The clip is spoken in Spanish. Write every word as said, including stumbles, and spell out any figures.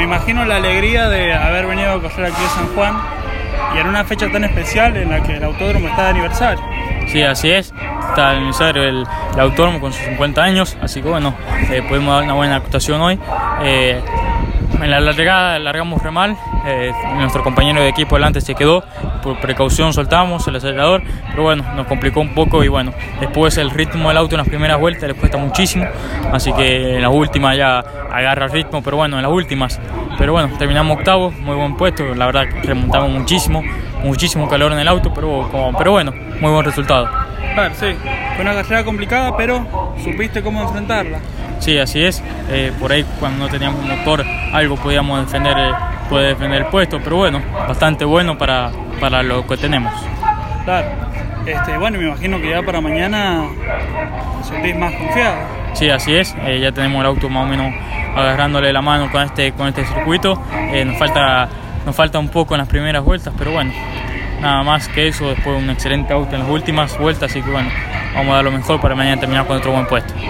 imagino la alegría de haber venido a correr aquí a San Juan y en una fecha tan especial en la que el autódromo está de aniversario. Sí, así es, está el aniversario del el autódromo con sus cincuenta años, así que bueno, eh, pudimos dar una buena actuación hoy. Eh, en la largada largamos re mal, eh, nuestro compañero de equipo delante se quedó, por precaución soltamos el acelerador, pero bueno, nos complicó un poco y bueno, después el ritmo del auto en las primeras vueltas les cuesta muchísimo, así que en las últimas ya agarra ritmo, pero bueno, en las últimas, pero bueno, terminamos octavos, muy buen puesto, la verdad que remontamos muchísimo, muchísimo calor en el auto, pero, como, pero bueno, muy buen resultado. Claro, sí, fue una carrera complicada, pero supiste cómo enfrentarla. Sí, así es, eh, por ahí cuando no teníamos motor algo podíamos defender, eh, poder defender el puesto, pero bueno, bastante bueno para, para lo que tenemos. Claro, este, bueno, me imagino que ya para mañana te sentís más confiado. Sí, así es, eh, ya tenemos el auto más o menos agarrándole la mano con este, con este circuito, eh, nos, falta, nos falta un poco en las primeras vueltas, pero bueno, nada más que eso, después un excelente auto en las últimas vueltas, así que bueno, vamos a dar lo mejor para mañana terminar con otro buen puesto.